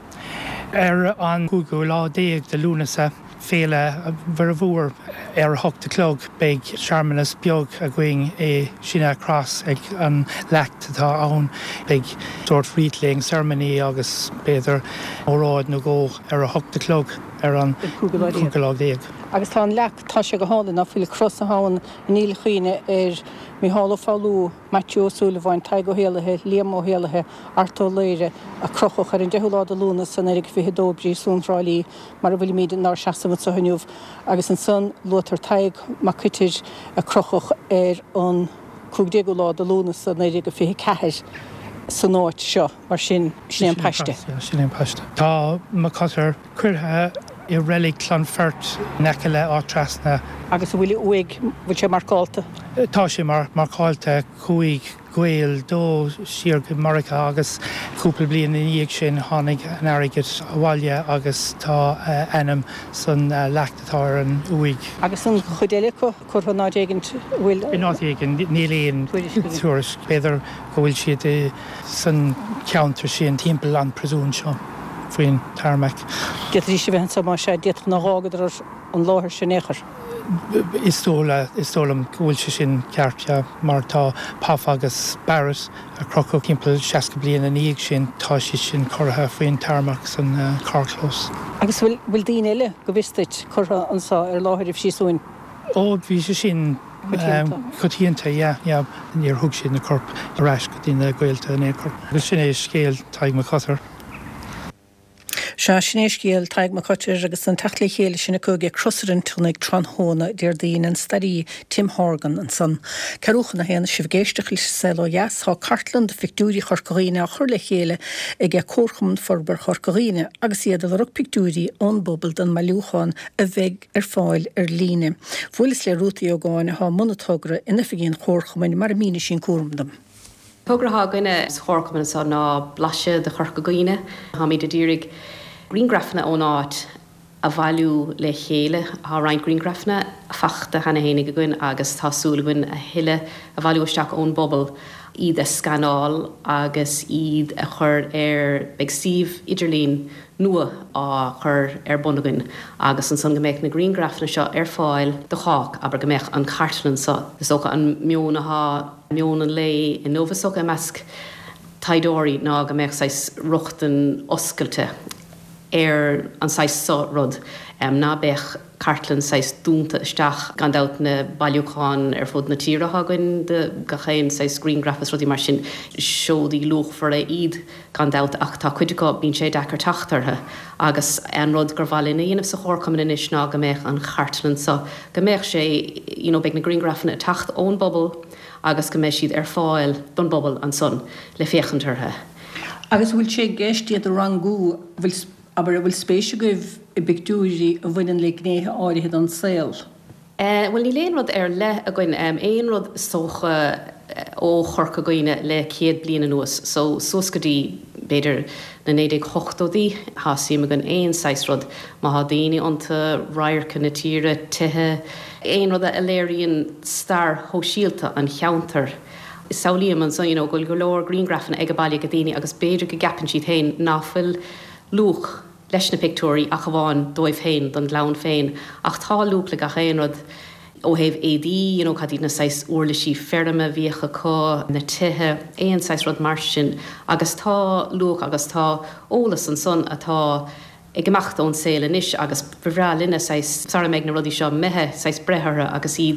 Speaker 12: Ar an cúgú lá déag de lúnasa féle bhar a bhór ar thugta clog beag seaarmanas beag a going é sinna cross ag an lecht atá ann beag dúirt riitling ceremony agus béidir óráid nó ggó ar a thugta clog ar an cúgalág déag.
Speaker 1: Agus tá an lecht tá sé go hála ná fuil cross a háin in íle chuoine ar Mihála Fáú, Matthew O'Sullivan, Taig ó héalathe, Liam ó héalathe, Artó Léire a crochach ar an dehulád a lúna san éirig fi dóbrí súnráilí mar a bhfuil míad ná seasamh sa huniuh agus an son lutar taig má cuitir a crochach ar an cúgdéúlád a lúna san éirig fi ceir san áit seo mar sin sin an peiste.
Speaker 12: Sin an peiste. Tá McCutter cuirthe i relic Clonfert neceile á trasna.
Speaker 1: Agus bhfuil uig bhfuil sé marcáilta?
Speaker 12: Tá sé mar marcáilta chuig gael dó siar go Marica agus cúpla blian in íag sin tháinig an airigid bhaile agus tá enam san leachtatá an uig.
Speaker 1: Agus an chudéile chu chu nádéigint bhfuil?
Speaker 12: I nádéigin níléon túras beidir go bhfuil siad san ceantar sin timpeall an presún seo. Faoin tarmac.
Speaker 1: Get rí sé bheith sa má sé déit na rágad ar an láthir sin éair.
Speaker 12: Istóla istólam bhfuil se sin ceartja mar tá Paf agus Barras a croco cimpel seaca bliana an íag sin tá si sin chortha faoin tarmach san uh, carclós.
Speaker 1: Agus bhfuil bhfuil daoine eile go bhisteid chortha ansá ar láthir if síosúin.
Speaker 12: Ó bhí se sin chutíonnta níor thug sin na corp aráis go dtíine gailta in écorp. Agus sin é scéal taigh me chotar.
Speaker 1: Se sinnééis céal taag mar cotir agus an tala chéile sinna cóge crosarin túnaigh tronhóna déir daon an starí Tim Horgan an san. Ceúchan na héana sibhgéisteach lís seló jas há Cartland fictúrí chorcoíine a chur le chéile ag a córcham forbar chorcoíine agus iad a rug pictúrí ón bobbal den maiúcháin a bheith ar fáil ar líne. Bhuilas le rútaí ó gáine há monatógra ina figén chórchamin mar mína sin cuamdam.
Speaker 13: Tugra gine chorcaman sa ná blase de chorcoíine, ha mí de dírig Greengrafna ón áit a bhailú le chéile há rein Greengrafna a fachta hena hénig goin agus tásúlagun a hiile a bhailú isteach ón bobbal iad a scanál agus iad a chur ar beag Steve Idirlín nua a chur ar bunagun agus an son gombeich na Greengrafna seo ar fáil do chák aber gombeich an cartlan sa. Is socha an miona ha miona lei in nova socha measc taidóí ná gombeich sais ruchtan oscailte ar an sais so rud um, ná bech cartlan sais dúnta isteach gan dat na bailúcháin ar fud na tíra hagann de gachéin sais Greengrafas rudí mar sin seodí luch for a iad gan dat ach tá chuide go bín sé dechar taachtartha agus an rud gur bhálin na dhéanamh sa chórcaman inis ná gombeich an cartlan sa gombeich sé you know, beag na Greengrafna a tacht ón bobbal agus gombeich siad ar fáil don bobbal an son le féchantartha.
Speaker 1: Agus bhfuil sé géistíad a rangú bhfuil aber bhfuil spéise goibh i bictúí a bhainean le gnéthe áirithe an saoil.
Speaker 13: Uh, well, ní léon rud ar le a gcuin um, éon rud socha ó chorca goine le céad bliana nuas. So sos go dtí beidir na néideag hochtodí hasí me gan éon sais rud má há daoine ionta raircha na tíre tuthe éon rud a léiríonn star ho síalta an cheantar. Is saolíam an son, you know, goil go leor Greengrafna ag a bailí go daoine agus beidir go gapan siad féin náfuil lúch leis na pictúí a bháin dóibh féin don lán féin ach tá lúch le gachéan rud ó héh A D, you know, cadí na sais uirlaisí ferme bhíocha có na tuthe éon sais rud mar sin agus tá lúch agus tá ólas an son atá ag gemacht ón saoil inis agus bhrá linne sais sara méid na rudí seo methe sais brethara agus iad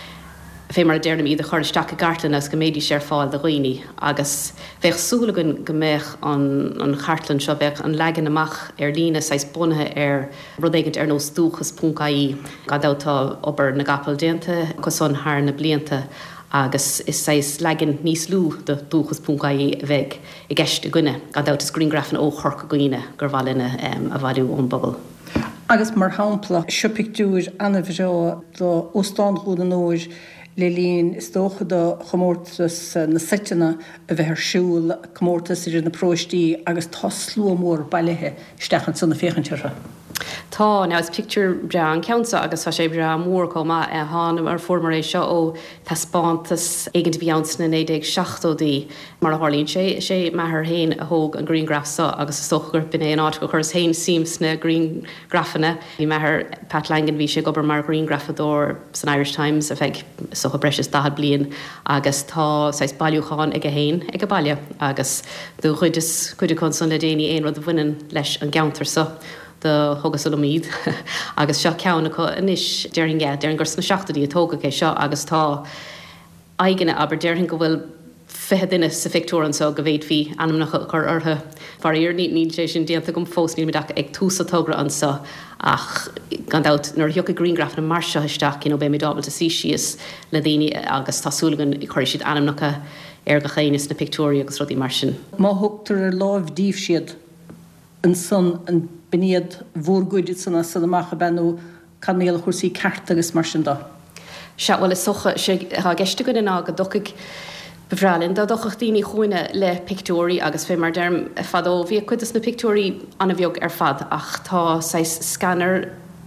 Speaker 13: fé mar déirnam iad a chuir isteach a gartlan as go méidí sé fáil de roioine agus bheith súlagan gombeich an, an chartlan seo bheith an legan amach ar lína sais bunathe ar rudéigent ar nó stúchas puncaí gadátá obair na gapal déanta coson thar na blianta agus is sais legan níos lú de dúchas puncaí bheith i gceist a gcuine gadátas Greengrafna ó chorca goine gur bhhailina um, a bhailú ón bobbal.
Speaker 1: Agus mar hámpla siopictúir anna bhseo do óstánhúd an óir le líon istócha do chomórtas na sitena a bheith ar siúil chomórtas ar na próistí agus tá slú mór bailithe stechan san na féchanteartha.
Speaker 13: Tá ná is picture bra an ceansa agus tá sé bra mór comá a hána ar formaréis seo ó tá spántas éigenn bíans na néideag seachtódaí mar a hálíonn sé sé methar hain a thóg an Greengraf sa agus sochgur bin é an áit go chur hain sims na Greengrafana hí methar Pat Langan bhí sé gobar mar Greengrafador san Irish Times a bheith socha breis dahad blian agus tá sais bailúcháin ag a hain ag a bailile agus dú chuidir chuidir chun san le déanaine aon rud a bhainean leis an geantar sa. De thugus le míad agus seo ceanna chu inis dearing ge dearing gur na seachtaí atóga é seo agus tá aigeine aber dearing go bhfuil fethe duine sa fictúran so go bhéad hí anam nach chur ortha far ar ní níl sé sin déanta gom fós ní meach ag túsatógra an sa ach gandát nar hiog a Greengraf na mar seo isteach in ó bé mé dábal a sí sios le daoine agus tásúlagan i chuir siad anam nach ar go chéanis na pictúí agus rudí mar sin.
Speaker 1: Má thugtar ar láimh díobh siad an son an biniad bhórgóide sanna san amach a benú canéal chusaí ceart agus mar sin dá.
Speaker 13: Se bhfuil is socha sé ha geiste go ná go dochaigh bhrálinn dá dochach daoine chuoine le pictúí agus fé mar derm fadó bhí chuidas na pictúí anna bheog ar fad ach tá sais scanner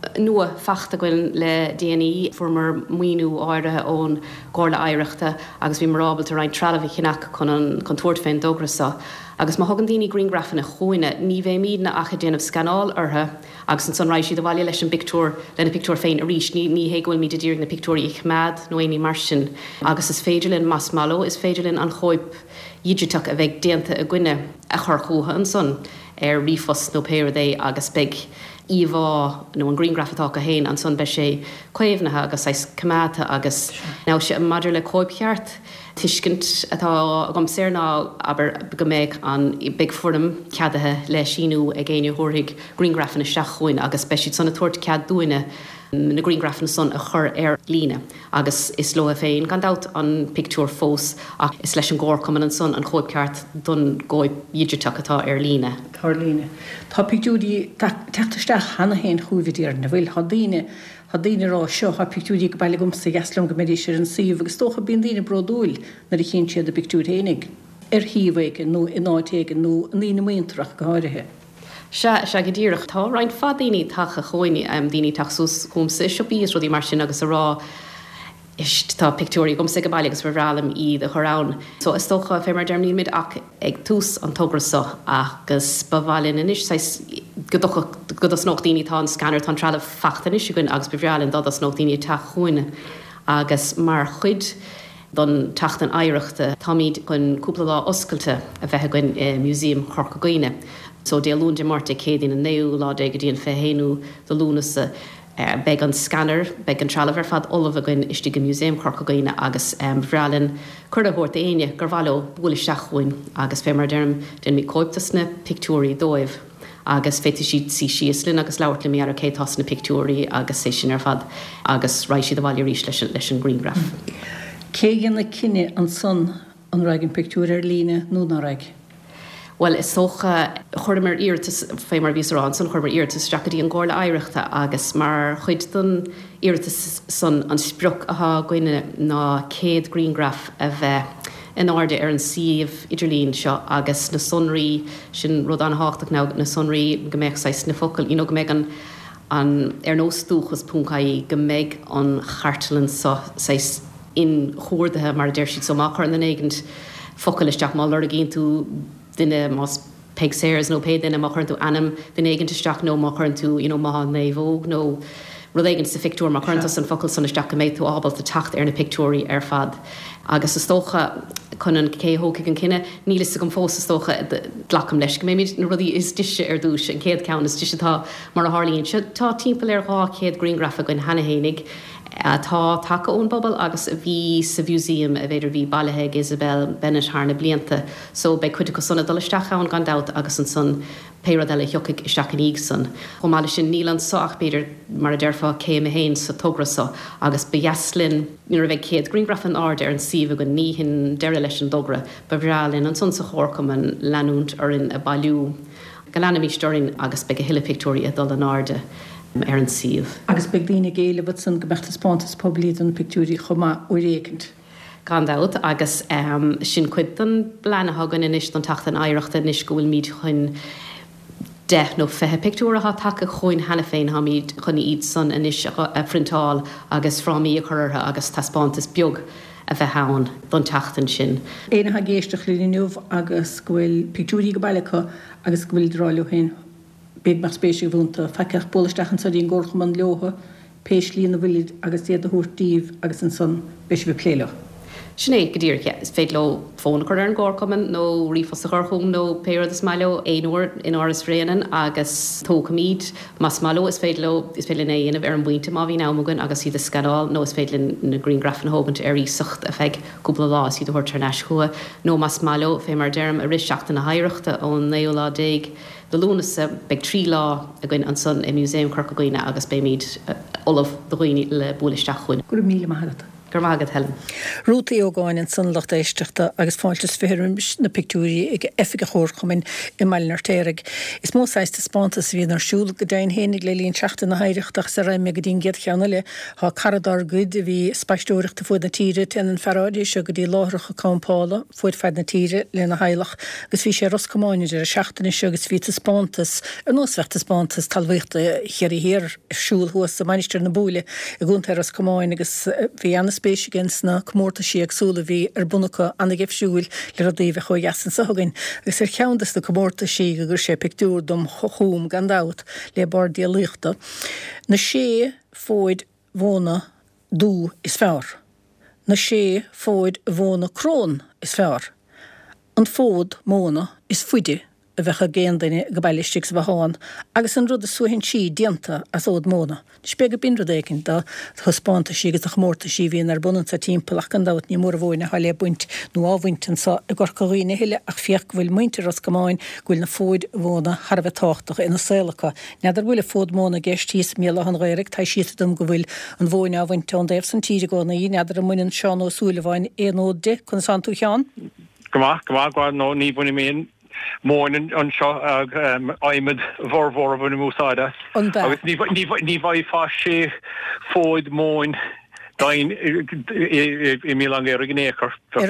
Speaker 13: nua fachta goil le D N I former muinu áirithe ón gála áireachta agus bhí marrábal tar rain tralahí chinach chun an contourt féin dograsa. Agus má hagan daoine greengrafan na chuoine, ní bheith míadna acha déanamh scanál ortha agus an sunráid siad bhhaile leis an pictúr lena pictúr féin a ríis ní ní hé gohfuil míad dír na pictúrí chmad nó éí mar sin. Agus is féidirlinn mas malo is féidirlinn an choip idirteach a bheith déanta a gcuine a chur chutha an son ar rifos nó péir é agus beg íomhá nó an greengrafatá a héin an son be sé cuéimhnathe agus éis cumata agus ná sé an madidir le cóip cheart. Tuiscint atá gom séirná aber go méid an big fordam ceadathe le sinú a ggéine thuirigh greengrafan na seaachhuiin agus speisiid sanna tuairt cead dúine na greengrafan son a chur ar líne. Agus is lo a féin gan dat an pictúr fós ach is leis an ggóir cum an son an chóip ceart don ggóib idirteach atá ar líne.
Speaker 1: Tá líne. Tá pictúrí teachtasteach hena héin chuúvidíar na bhfuil hadíine Tá daine rá seo ha pictúrí go bailile gomsa gaslam go méidir sé an síomh agus tócha bíon daine brodúil na chin siad a pictúr hénig. Ar híomhaigen nó in áitéigen nó an lína muintrach go háirithe.
Speaker 13: Se se go ddíireach tá rainin fá daoine tacha chuoine am daoine taxús chumsa siopíos rudí mar sin agus a rá ist tá pictúí gomsa go bailile agus bhrálam iad a chorán. So is tócha fé mar dermní mid ach ag tús an tugrasa agus bhhailin inis go go snóch daoine tá an scanner tá trala fachtain is gon agus bhrálan dá snóch daoine tá chuine agus mar chuid don tachtan éireachta tá míad chun cúpla lá oscailte a bheitthe goin muséum Chorca Gaoine. So dé lún de Marta cédín a néú lá de go dtíon féhéú do lúnasa uh, beg an scanner, beg an tralahar fad olaf a goin istí go muséum Chorca Gaoine agus um, bhrálinn chuir a bhórt aine gur bhalo bhla seaachhuiin agus fé mar derm den mí coiptas na pictúrí dóibh. agus féiti siad sí síoslinn agus leabhart le méar a cétás na pictúrí agus sé sin ar fad agus ráid siad a bhhaile rís leis leis an greengraf.
Speaker 1: Cé gan na cinenne an son an raigin pictúr ar líne nó ná raig?
Speaker 13: Well, is socha chuirmar irtas fé mar vísrán san chuirmar irtas stragadí an gála éireachta agus mar chuid don irtas san an sproch atá goine ná céad greengraf a bheith in áde ar an siomh idirlín seo agus na sonraí sin rud an háach ná na sonraí go méid sais na focail, you know, go méid an an ar nó stúchas puncaí go méid an chartalan sa sais in chóirdathe mar deir siad somachar an éigent focail isteach má lar a géint tú duine más peg séirs nó pe duine machar tú anam den éigent isteach nó machar tú, you know, má néhóg nó rudéigen sa fictúr má chuanta san focail san isteach go méid tú ábal a tacht ar na pictúrí ar fad. Agus is tócha chun an céthóca an cinenne nílas go fós tócha dlacham leis go méid na rudí is duise ar dúis an céad ceann is duisetá mar a hálíonn se tá timppla ar há céad greengrafa goin hanahénig tá take ón bobbal agus a bhí sa bhúsíam a bhéidir bhí bailthe Isabel Bennett hána blianta, so bei chuide go sanna dolisteach an gan dat agus an son péradile jocaigh isteach an íg san. Chomáile sin nílan soach beidir mar a deirfa céim a héin sa tugrasa agus bejaslinn nuair a bheith céad greengraf an áde ar an siomh go níhin deire leis an dogra, ba bhrálinn an son sa chóircom an leanúnt ar in a bailú. Go leanna mí storin agus be go hiile pictúrí a dul an áde. Ar an siomh.
Speaker 1: Agus beag daoine géile bud san go bechtas pántas poblíad an pictúrí chumá uréicint.
Speaker 13: Gan dat agus um, sin cuid an blana hagan inis an tacht an éireachta inis go bhfuil míad chun de nó fethe pictúratha take chuin hena féin ha míad chun iad san inis a frontáil agus frámí a chuirtha agus taspántas beag a bheith hán don tachtan sin.
Speaker 1: Éanatha géisteach líniuh agus gohfuil pictúrí go bailcha agus gohfuil ráliú hain. Beg mar spéisi bhúnta feiceach bólistechan sa dín ggócham an leotha, péis líon na bhuiid agus iad a thuirtíomh agus an son beis bh pléile.
Speaker 13: Sinné go dtíirce is féad le fóna chuir an ggóchaman nó rífos a chum nó péad is maiile éonúir in áras réanaan agus tóca míad mas malo is féad le is féad le éanamh ar an buinte má bhí námagan agus iad a scanál nó is féad le na greengrafan hóbant ar í sucht a feig cúpla lá iad a thuirtar neischua nó mas malo fé mar derm a riseachta na haireachta ón néolá déig. De lúnasa beag trí lá a gin an son i muséum Chorca Gaoine agus bé míad olaf doghine le búlisteach chuin.
Speaker 1: Gur míle maithagata.
Speaker 13: gur mágad helen.
Speaker 1: Rútaí ógáin in sunlacht éisteachta agus fáiltas fearm na pictúí ag efige chóir chumin i mainar téireg. Is mósáiste spántas hí ar siúla go dain hénig le líon seachta na haireachtach sa raim meg dín gead cheanna le há caradar gud a bhí spaisteúireachta fuid na tíre ten an ferráidí se go dtí láthracha cámpála fuid fed na tíre le na heilech agus bhí sé roscomáine ar a seachtainna se agus ví spántas ar nósfechtta spántas talmhaíochta chéir i hir siúlhuas sa maisteir na búile a gúnta roscomáin agus bhí anna spéisi gens na cummórta sí agsúla bhí ar bunacha anna gefisiúil le rodíomh chu jasan sa thugainn agus ar cheandas na cummórta sí go gur sé pictúr dom chochúm gandát le bardí a luachta. Na sé fóid bhóna dú is fearr. Na sé fóid bhóna crón is fearr. An fód móna is fuide a bheitcha géandaine go bailisteach sa bháin, agus an rud a suhin sí dianta as ód móna. Spé go bin rud écinn da thuspánta sí agus a chmórta sí híon ar bunan sa timppelach an dát ní mór bhóine há le buint nó áhaintan sa a gorcaíine heile ach fiach bhfuil muinte ras gomáin ghfuil na fóid bhóna Harbh táchtach ina saolacha. Neidir bhfuil a fód móna gceistíos míle an réireg tá siad dom go bhfuil an bhóine áhainte an déir san tíide góna í neidir a muinn seán ó súlahhain éóide chun san tú cheán.
Speaker 14: Gomá, gomá gá nó ní buna míon Morning on seo aimimid bhór a bhna músáide. Agus ní bhaid fá sé fóid móin dain i mí an éar gnéchar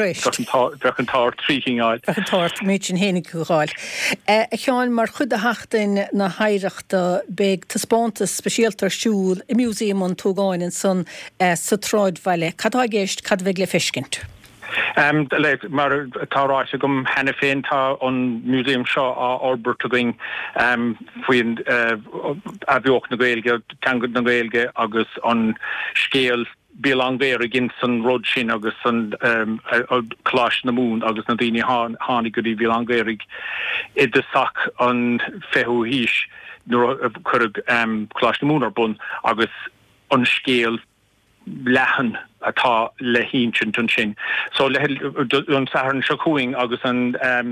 Speaker 14: an táir tríáil.
Speaker 1: An táir méid sin hénig goáil. Cheáin mar chud a heachtain na haireachta beag tá spántas speisialtar siúil i múséum an tógáin san sa tráid bhaile. Cadá géist cad bheith le fiscint?
Speaker 14: Um, le, mar táráise gom henne féin tá an muséum seo á Orbert a going um, faoin uh, a bheoch na Gaeilge, tangad na Gaeilge agus an scéal Bílangvéir gin san rud sin agus san um, Clash na Mún agus na daoine hánig go dtí Bílangvéir i de sac an fehu hís nuair chuig um, Clash na Mún ar bun agus an scéal lehan atá le híntin tún sin. So le an saharn secuing agus an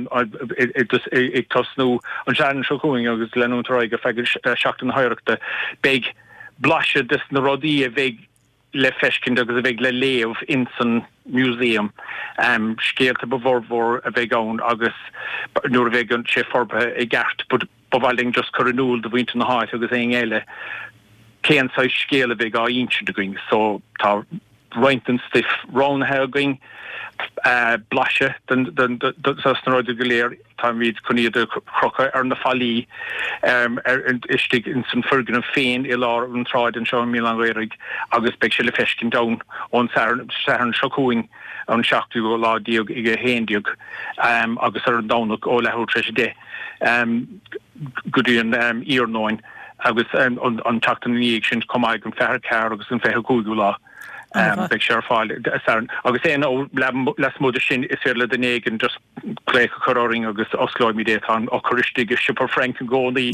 Speaker 14: ag tosnú an saharn secuing agus lenúntaráig a fegur seachtain haireachta beag blase dis na rodí a bheith le fescin agus a bheith le léamh in san muséum um, scéalta bhórmhór a bheith ann agus nuair a bheith an sé forbe i gceart, bud bhailing just chuanúil do bhainte na háit agus é eile céan sa scéal a bheith á ínse going, so tá rointan stiff ránathe going uh, blase den den sasnaróide go léir tá míad chuníad crocha ar na fallí um, ar istigh in san fergan an féin i lár an tráid an seo mí an réirigh agus beag se le fescin dam ón saharn secuing an seachtú go ládíog i go héindiog um, agus ar an dánach ó lethú treis dé um, go dtí an um, íornáin agus um, an, an tachtan níag sin comáid an fear cear agus an fear cúigú lá. Um, big sure fáil agus é ó les móidir sin is fér le den éigen just léic choráing agus osláid mí déit an ó choristigh sipar Frank an gcónaí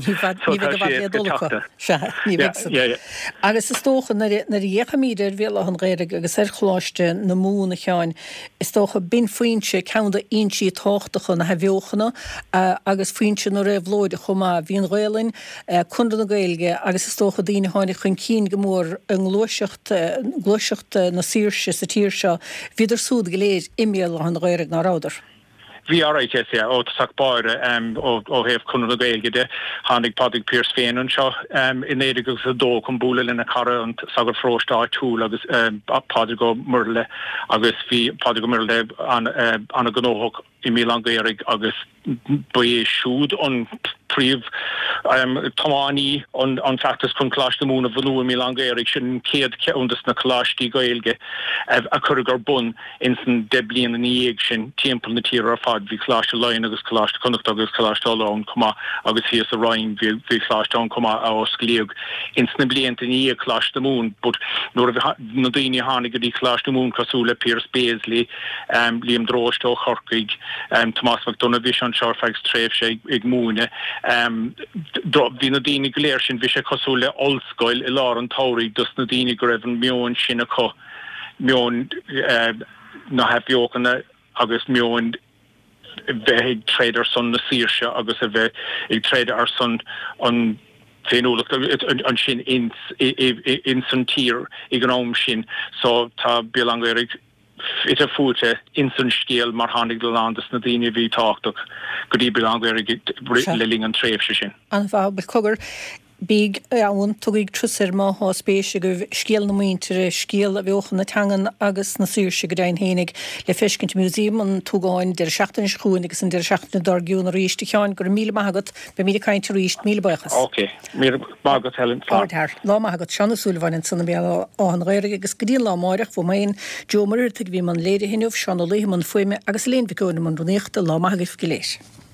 Speaker 1: agus is tócha na dhécha míidir bhéla an réireg agus ar chláiste na múna cheáin is tócha bin faoinse ceanda insí táchtacha na hebheochanna agus faoinse nó raibh lóide chumá bhíon réalainn chunda na Gaeilge agus is tócha daoine háinnig chun cín gomór an glóiseacht na sírse sa tír seo viidir súd goléir imial an réireg na ráidir.
Speaker 14: Bhí áráid é ó sach báire ó héh chun na Gaeilge de hánig Padraig Pearse féin an seo in éidir agus a dó chun búla lena cara an sagar fróstá túl agus Padraig go Murle agus bhí Padraig go Murle anna gnóthach i mí an Gaeilge agus bu é siúd an príomh um, tomáí an, an factus chun Clash na Mún a bhanú mí an Gaeilge sin céad ceúntas na Clashtí Gaeilge uh, a chuig ar bun in san de blian an íag sin timppel na tíar ar fad bhí Clash lein agus Clash conduct agus Clash lán cumá agus hí a rain bhí Clash an cumá á scléog in sna blian an íag Clash na Mún, bud nuair a na daoine hánig go dtí Clash na Mún cosú le Pearse Beasley, um, Liam Drosto Chorcaig, um, Tomás McDonagh bhí an searfegus tréimh sé ag múne. Um, Bhí na daoine go léir sin bhí sé cosú le olscoil i lár an tabhraigh dus na daoine go raibh an meoin sin a cho meoin uh, na hebheochanna agus meoin bheith ag tréad ar son na sírse agus a bheith ag tréad ar son an féúlacht an sin in san tír i gnám sin, so tá bí an gairig it a fute in san scéal mar hánig le landas na daine bhí táach go dtí bí an gairig leling an tréfhse sin.
Speaker 1: An bhá be cogur bíg ann tuigh trusir má há spéise go scéal na muintere scéal a bheochan na tangan agus na suúrse go dain hénig le feiscint muséum an túgáin de seachtain chuúin agus an de seachtain dargiún a ríiste teáin gur míle maigad be mí caiint ríist míle buchas.
Speaker 14: Ok, mí mágad helen fá.
Speaker 1: Lá maigad sena súlhain sanna be an réir agus go díon lá máireach bh maon Joe Murtig bhí man léide hinmh seanna léman foiime agus léon bhicúna man runéachta lá maigad go léis.